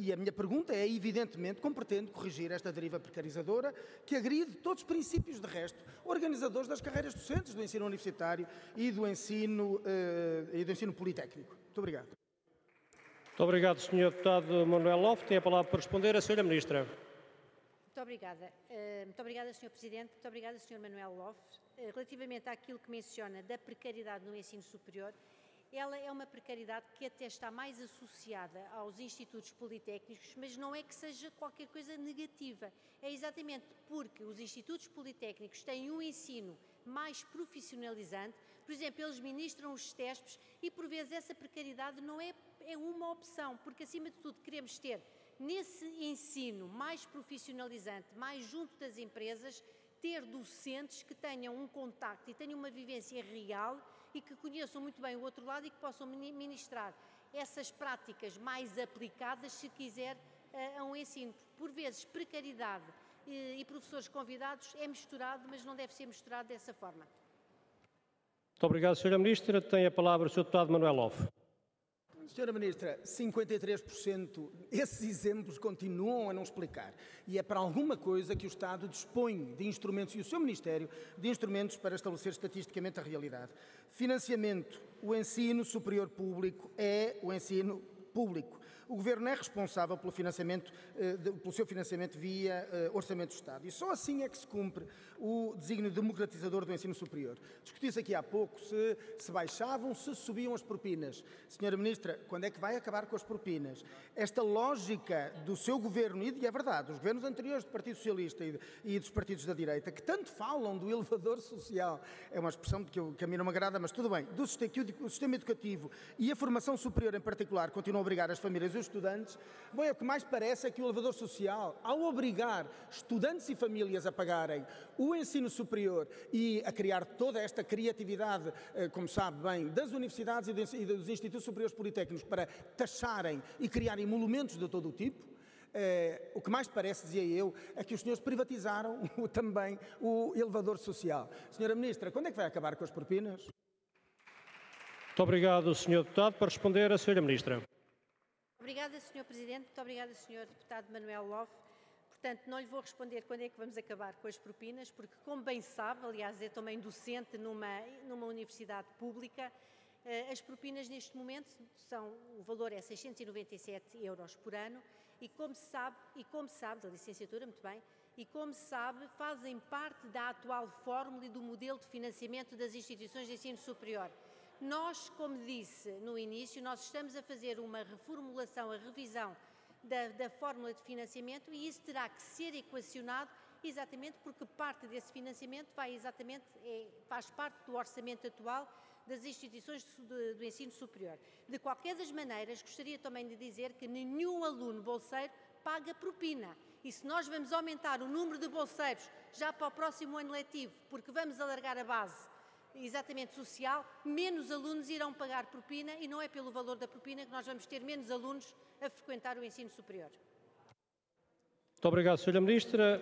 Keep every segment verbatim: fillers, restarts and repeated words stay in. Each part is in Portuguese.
E a minha pergunta é, evidentemente, como pretende corrigir esta deriva precarizadora que agride todos os princípios, de resto, organizadores das carreiras docentes do ensino universitário e do ensino, uh, e do ensino politécnico. Muito obrigado. Muito obrigado, senhor Deputado Manuel Lof. Tem a palavra para responder a senhora Ministra. Muito obrigada. Uh, muito obrigada, senhor Presidente. Muito obrigada, senhor Manuel Lof. Uh, relativamente àquilo que menciona da precariedade no ensino superior, ela é uma precariedade que até está mais associada aos institutos politécnicos, mas não é que seja qualquer coisa negativa. É exatamente porque os institutos politécnicos têm um ensino mais profissionalizante, por exemplo, eles ministram os testes e, por vezes, essa precariedade não é, é uma opção, porque, acima de tudo, queremos ter, nesse ensino mais profissionalizante, mais junto das empresas, ter docentes que tenham um contacto e tenham uma vivência real e que conheçam muito bem o outro lado e que possam ministrar essas práticas mais aplicadas, se quiser, a um ensino. Por vezes, precariedade e professores convidados é misturado, mas não deve ser misturado dessa forma. Muito obrigado, senhora Ministra. Tem a palavra o senhor Deputado Manuel Lof. senhora Ministra, cinquenta e três por cento, esses exemplos continuam a não explicar. E é para alguma coisa que o Estado dispõe de instrumentos, e o seu Ministério, de instrumentos para estabelecer estatisticamente a realidade. Financiamento. O ensino superior público é o ensino público. O Governo é responsável pelo financiamento, pelo seu financiamento via Orçamento do Estado. E só assim é que se cumpre o desígnio democratizador do ensino superior. Discutiu-se aqui há pouco se, se baixavam, se subiam as propinas. senhora Ministra, quando é que vai acabar com as propinas? Esta lógica do seu Governo, e é verdade, os governos anteriores do Partido Socialista e, de, e dos partidos da direita, que tanto falam do elevador social, é uma expressão que, eu, que a mim não me agrada, mas tudo bem, do sistema, que o sistema educativo e a formação superior em particular continuam a obrigar as famílias e os estudantes, bom, é o que mais parece é que o elevador social, ao obrigar estudantes e famílias a pagarem o ensino superior e a criar toda esta criatividade, como sabe bem, das universidades e dos institutos superiores politécnicos para taxarem e criarem monumentos de todo o tipo, eh, o que mais parece, dizia eu, é que os senhores privatizaram o, também o elevador social. senhora Ministra, quando é que vai acabar com as propinas? Muito obrigado, senhor Deputado. Para responder, a senhora Ministra. Obrigada, senhor Presidente. Muito obrigada, senhor Deputado Manuel Lof. Portanto, não lhe vou responder quando é que vamos acabar com as propinas, porque, como bem sabe, aliás, é também docente numa, numa universidade pública, as propinas neste momento são, o valor é seiscentos e noventa e sete euros por ano e, como se sabe, e como se sabe, da licenciatura, muito bem, e como se sabe, fazem parte da atual fórmula e do modelo de financiamento das instituições de ensino superior. Nós, como disse no início, nós estamos a fazer uma reformulação, a revisão da, da fórmula de financiamento e isso terá que ser equacionado exatamente porque parte desse financiamento vai exatamente, é, faz parte do orçamento atual das instituições de, do ensino superior. De qualquer das maneiras, gostaria também de dizer que nenhum aluno bolseiro paga propina. E se nós vamos aumentar o número de bolseiros já para o próximo ano letivo, porque vamos alargar a base exatamente social, menos alunos irão pagar propina e não é pelo valor da propina que nós vamos ter menos alunos a frequentar o ensino superior. Muito obrigado, senhora Ministra.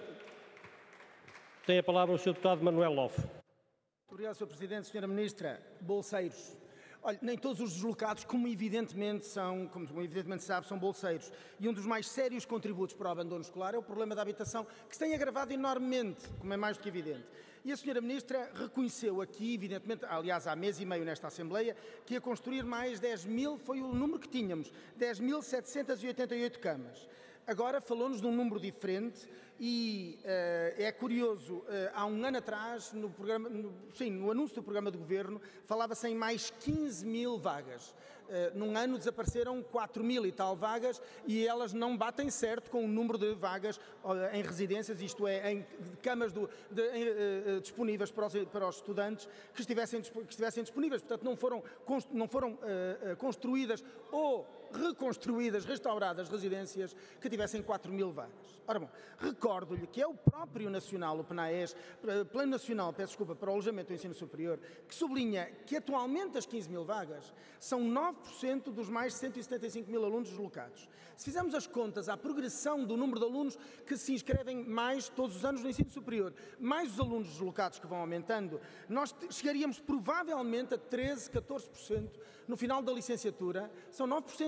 Tem a palavra o senhor Deputado Manuel Lof. Muito obrigado, senhor Presidente. senhora Ministra, bolseiros. Olha, nem todos os deslocados, como evidentemente são, como evidentemente sabe, são bolseiros. E um dos mais sérios contributos para o abandono escolar é o problema da habitação, que se tem agravado enormemente, como é mais do que evidente. E a senhora Ministra reconheceu aqui, evidentemente, aliás, há mês e meio nesta Assembleia, que ia construir mais dez mil, foi o número que tínhamos, dez mil setecentas e oitenta e oito camas. Agora falou-nos de um número diferente e uh, é curioso, uh, há um ano atrás, no, programa, no, sim, no anúncio do programa de governo, falava-se em mais quinze mil vagas. Uh, num ano desapareceram quatro mil e tal vagas e elas não batem certo com o número de vagas uh, em residências, isto é, em camas do, de, em, uh, disponíveis para os, para os estudantes que estivessem, que estivessem disponíveis. Portanto, não foram, não foram uh, uh, construídas ou reconstruídas, restauradas residências que tivessem quatro mil vagas. Ora bom, recordo-lhe que é o próprio Nacional, o PNAES, Plano Nacional, peço desculpa, para o Alojamento do Ensino Superior, que sublinha que atualmente as quinze mil vagas são nove por cento dos mais cento e setenta e cinco mil alunos deslocados. Se fizermos as contas à progressão do número de alunos que se inscrevem mais todos os anos no ensino superior, mais os alunos deslocados que vão aumentando, nós chegaríamos provavelmente a treze, catorze por cento no final da licenciatura, são nove por cento.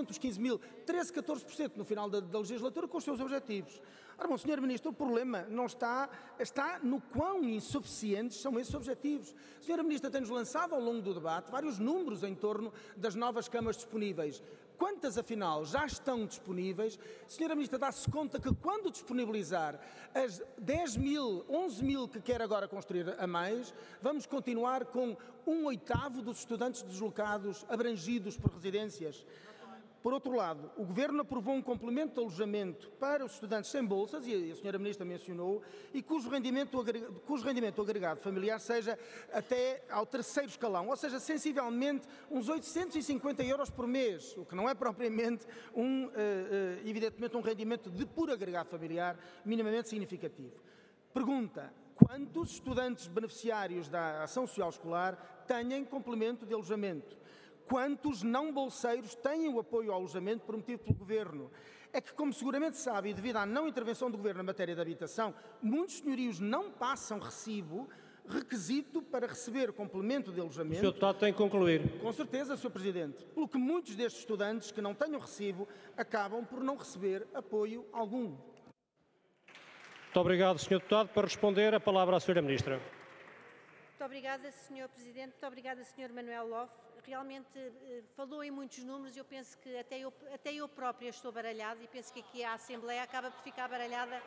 dos quinze mil, treze, catorze por cento no final da, da legislatura com os seus objetivos. Ora bom, senhor Ministro, o problema não está, está no quão insuficientes são esses objetivos. A senhora Ministra tem-nos lançado ao longo do debate vários números em torno das novas camas disponíveis. Quantas, afinal, já estão disponíveis? A senhora Ministra dá-se conta que quando disponibilizar as dez mil, onze mil que quer agora construir a mais, vamos continuar com um oitavo dos estudantes deslocados abrangidos por residências? Por outro lado, o Governo aprovou um complemento de alojamento para os estudantes sem bolsas, e a senhora Ministra mencionou, e cujo rendimento, cujo rendimento agregado familiar seja até ao terceiro escalão, ou seja, sensivelmente uns oitocentos e cinquenta euros por mês, o que não é propriamente, um, uh, uh, evidentemente, um rendimento de puro agregado familiar minimamente significativo. Pergunta: quantos estudantes beneficiários da Ação Social Escolar têm complemento de alojamento? Quantos não bolseiros têm o apoio ao alojamento prometido pelo Governo? É que, como seguramente sabe, e devido à não intervenção do Governo na matéria de habitação, muitos senhorios não passam recibo, requisito para receber complemento de alojamento. O senhor Deputado tem que concluir. Com certeza, senhor Presidente. Pelo que muitos destes estudantes que não tenham recibo acabam por não receber apoio algum. Muito obrigado, senhor Deputado. Para responder, a palavra à senhora Ministra. Muito obrigada, senhor Presidente. Muito obrigada, senhor Manuel Lof. Realmente eh, falou em muitos números e eu penso que até eu, até eu própria estou baralhada e penso que aqui a Assembleia acaba por ficar baralhada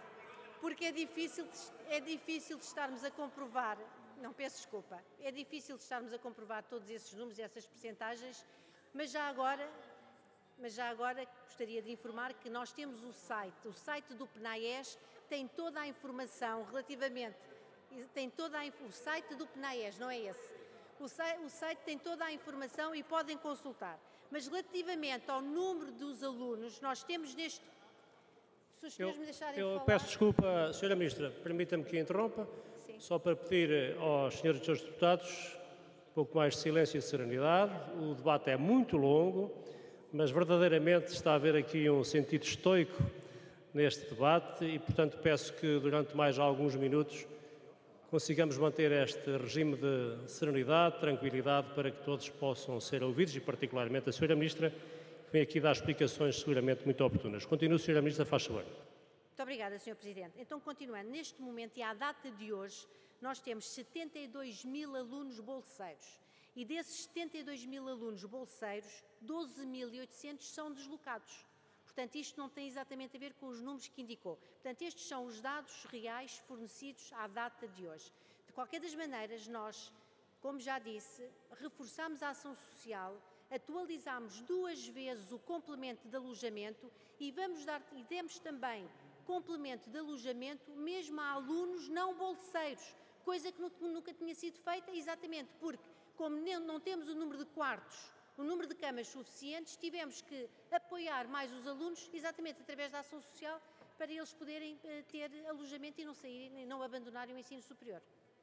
porque é difícil, é difícil estarmos a comprovar, não peço desculpa, é difícil estarmos a comprovar todos esses números e essas percentagens, mas já agora, mas já agora gostaria de informar que nós temos o site, o site do PNAES tem toda a informação relativamente, tem toda a, o site do PNAES, não é esse? O site, o site tem toda a informação e podem consultar. Mas relativamente ao número dos alunos, nós temos neste... Se os senhores eu, me deixarem eu falar... peço desculpa, senhora Ministra, permita-me que interrompa, Sim. Só para pedir aos senhores e senhores deputados um pouco mais de silêncio e de serenidade. O debate é muito longo, mas verdadeiramente está a haver aqui um sentido estoico neste debate e, portanto, peço que durante mais alguns minutos consigamos manter este regime de serenidade, tranquilidade, para que todos possam ser ouvidos e, particularmente, a senhora Ministra, que vem aqui dar explicações seguramente muito oportunas. Continue, senhora Ministra, faz favor. Muito obrigada, senhor Presidente. Então, continuando, neste momento e à data de hoje, nós temos setenta e dois mil alunos bolseiros e desses setenta e dois mil alunos bolseiros, doze mil e oitocentos são deslocados. Portanto, isto não tem exatamente a ver com os números que indicou. Portanto, estes são os dados reais fornecidos à data de hoje. De qualquer das maneiras, nós, como já disse, reforçamos a ação social, atualizamos duas vezes o complemento de alojamento e vamos dar, e demos também complemento de alojamento mesmo a alunos não bolseiros, coisa que nunca tinha sido feita, exatamente porque, como não temos o número de quartos, o número de camas suficientes, tivemos que apoiar mais os alunos, exatamente através da ação social, para eles poderem ter alojamento e não saírem, não abandonarem o ensino superior.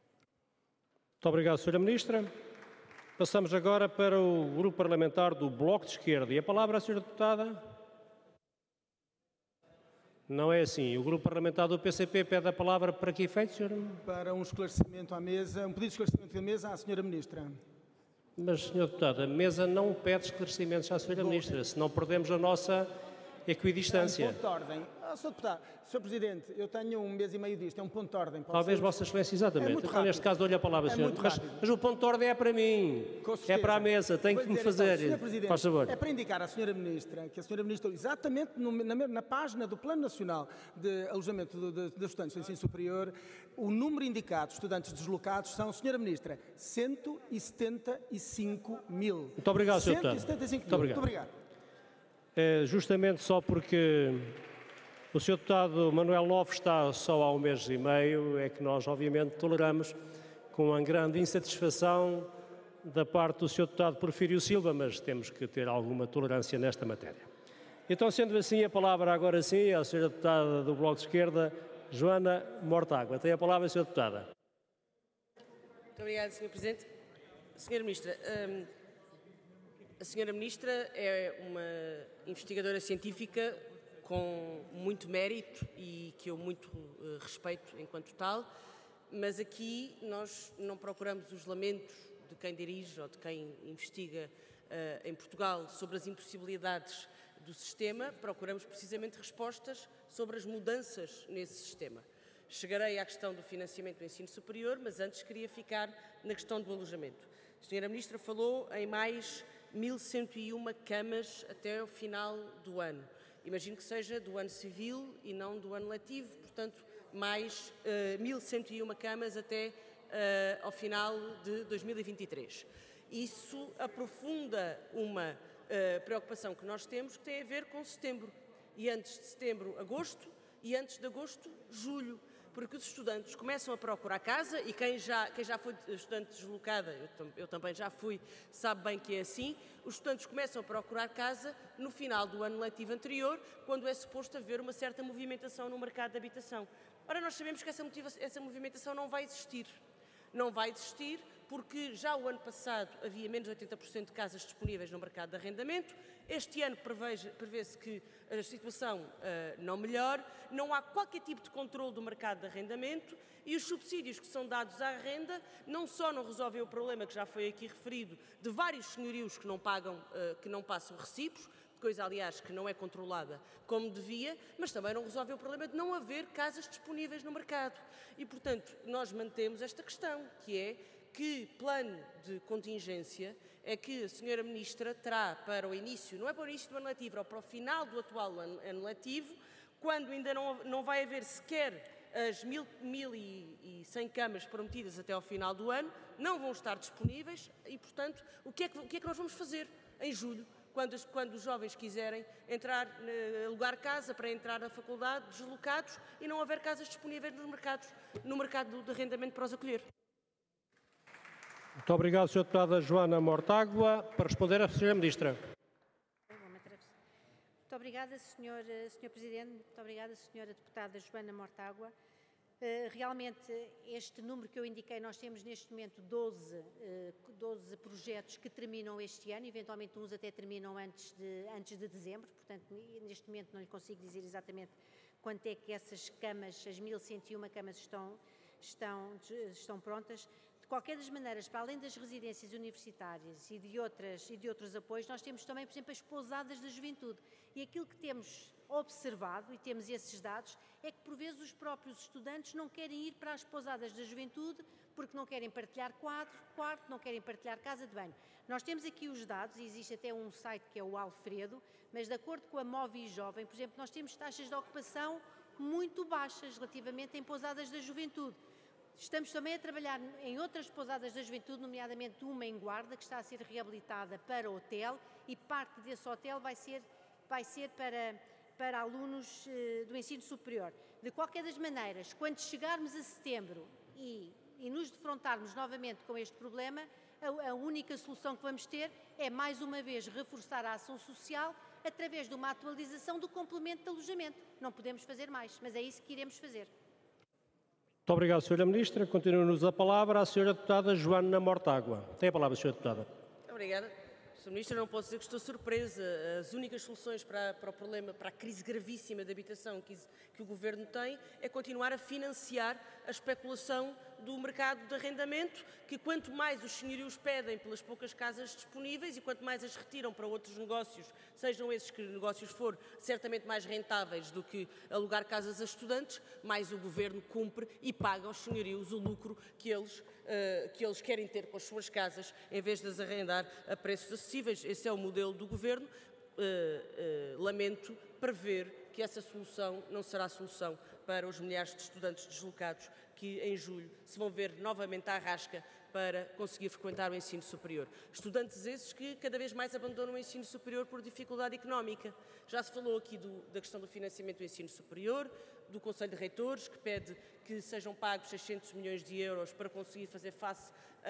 Muito obrigado, senhora Ministra. Passamos agora para o Grupo Parlamentar do Bloco de Esquerda. E a palavra à senhora Deputada? Não é assim. O Grupo Parlamentar do P C P pede a palavra para que efeito, senhora? Para um esclarecimento à mesa, um pedido de esclarecimento à mesa à senhora Ministra. Mas, senhor Deputado, a mesa não pede esclarecimentos à senhora Ministra, senão perdemos a nossa equidistância. É um ponto de ordem. Ah, senhor Deputado, senhor Presidente, eu tenho um mês e meio disto, é um ponto de ordem. Talvez Vossa Excelência, exatamente. É muito então, neste caso, dou-lhe a palavra, é senhor. Mas, mas o ponto de ordem é para mim, é para a mesa, tem que me fazer. Então, senhor Presidente, faz favor. É para indicar à senhora Ministra que a senhora Ministra, exatamente no, na, na página do Plano Nacional de Alojamento de, de, de Estudantes do Ensino Superior, o número indicado de estudantes deslocados são, senhora Ministra, cento e setenta e cinco mil. Muito obrigado, senhor Deputado. cento e setenta e cinco Muito mil. obrigado. Muito obrigado. É, justamente só porque o senhor Deputado Manuel Lof está só há um mês e meio, é que nós, obviamente, toleramos com uma grande insatisfação da parte do senhor Deputado Porfírio Silva, mas temos que ter alguma tolerância nesta matéria. Então, sendo assim, a palavra agora sim à senhora Deputada do Bloco de Esquerda, Joana Mortágua. Tem a palavra a senhora Deputada. Muito obrigada, senhor Presidente. senhora Ministra, hum, a senhora Ministra é uma investigadora científica com muito mérito e que eu muito uh, respeito enquanto tal, mas aqui nós não procuramos os lamentos de quem dirige ou de quem investiga em Portugal sobre as impossibilidades do sistema, procuramos precisamente respostas sobre as mudanças nesse sistema. Chegarei à questão do financiamento do ensino superior, mas antes queria ficar na questão do alojamento. A senhora Ministra falou em mais mil cento e uma camas até o final do ano. Imagino que seja do ano civil e não do ano letivo, portanto, mais uh, mil cento e uma camas até uh, ao final de dois mil e vinte e três. Isso aprofunda uma uh, preocupação que nós temos, que tem a ver com setembro. E antes de setembro, agosto, e antes de agosto, julho. Porque os estudantes começam a procurar casa, e quem já, quem já foi estudante deslocada, eu, eu também já fui, sabe bem que é assim, os estudantes começam a procurar casa no final do ano letivo anterior, quando é suposto haver uma certa movimentação no mercado de habitação. Ora, nós sabemos que essa, motiva- essa movimentação não vai existir. Não vai existir porque já o ano passado havia menos de oitenta por cento de casas disponíveis no mercado de arrendamento. Este ano prevê-se que a situação uh, não melhore, não há qualquer tipo de controle do mercado de arrendamento e os subsídios que são dados à renda não só não resolvem o problema que já foi aqui referido de vários senhorios que não pagam, uh, que não passam recibos, coisa, aliás, que não é controlada como devia, mas também não resolve o problema de não haver casas disponíveis no mercado. E, portanto, nós mantemos esta questão, que é que plano de contingência é que a senhora Ministra terá para o início, não é para o início do ano letivo, ou para o final do atual ano, ano letivo, quando ainda não, não vai haver sequer as mil, mil e cem camas prometidas até ao final do ano, não vão estar disponíveis e, portanto, o que é que, o que, é que nós vamos fazer em julho? Quando, quando os jovens quiserem entrar, alugar casa para entrar na faculdade, deslocados, e não houver casas disponíveis nos mercados, no mercado de arrendamento para os acolher. Muito obrigado, senhora Deputada Joana Mortágua. Para responder, a senhora Ministra. Muito obrigada, senhor, senhor Presidente. Muito obrigada, senhora Deputada Joana Mortágua. Realmente, este número que eu indiquei, nós temos neste momento doze, doze projetos que terminam este ano, eventualmente uns até terminam antes de, antes de dezembro, portanto, neste momento não lhe consigo dizer exatamente quanto é que essas camas, as mil cento e uma camas estão, estão, estão prontas. De qualquer das maneiras, para além das residências universitárias e de, outras, e de outros apoios, nós temos também, por exemplo, as pousadas da juventude. E aquilo que temos observado, e temos esses dados, é que por vezes os próprios estudantes não querem ir para as pousadas da juventude porque não querem partilhar quadro, quarto, não querem partilhar casa de banho. Nós temos aqui os dados, e existe até um site que é o Alfredo, mas de acordo com a Movi Jovem, por exemplo, nós temos taxas de ocupação muito baixas relativamente em pousadas da juventude. Estamos também a trabalhar em outras pousadas da juventude, nomeadamente uma em Guarda, que está a ser reabilitada para hotel, e parte desse hotel vai ser, vai ser para, para alunos eh, do ensino superior. De qualquer das maneiras, quando chegarmos a setembro e, e nos defrontarmos novamente com este problema, a, a única solução que vamos ter é, mais uma vez, reforçar a ação social através de uma atualização do complemento de alojamento. Não podemos fazer mais, mas é isso que iremos fazer. Muito obrigado, senhora Ministra. Continua-nos a palavra a senhora Deputada Joana Mortágua. Tem a palavra, senhora Deputada. Obrigada. senhora Ministra, não posso dizer que estou surpresa. As únicas soluções para, para o problema, para a crise gravíssima de habitação que, que o Governo tem, é continuar a financiar a especulação do mercado de arrendamento, que quanto mais os senhorios pedem pelas poucas casas disponíveis e quanto mais as retiram para outros negócios, sejam esses que negócios for certamente mais rentáveis do que alugar casas a estudantes, mais o Governo cumpre e paga aos senhorios o lucro que eles, uh, que eles querem ter com as suas casas, em vez de as arrendar a preços acessíveis. Esse é o modelo do Governo. Uh, uh, lamento prever que essa solução não será a solução para os milhares de estudantes deslocados que em julho se vão ver novamente à rasca para conseguir frequentar o ensino superior. Estudantes esses que cada vez mais abandonam o ensino superior por dificuldade económica. Já se falou aqui do, da questão do financiamento do ensino superior, do Conselho de Reitores, que pede que sejam pagos seiscentos milhões de euros para conseguir fazer face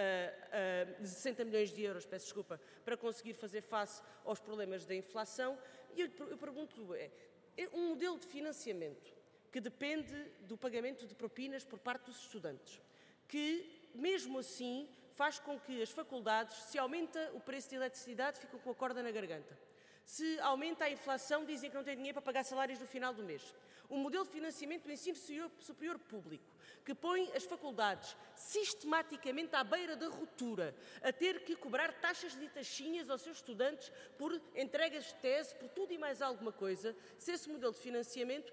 a, a sessenta milhões de euros, peço desculpa, para conseguir fazer face aos problemas da inflação. E eu, eu pergunto, é, é um modelo de financiamento que depende do pagamento de propinas por parte dos estudantes, que, mesmo assim, faz com que as faculdades, se aumenta o preço de eletricidade, ficam com a corda na garganta. Se aumenta a inflação, dizem que não tem dinheiro para pagar salários no final do mês. Um modelo de financiamento do ensino superior público que põe as faculdades sistematicamente à beira da ruptura, a ter que cobrar taxas de taxinhas aos seus estudantes por entregas de tese, por tudo e mais alguma coisa. Se esse modelo de financiamento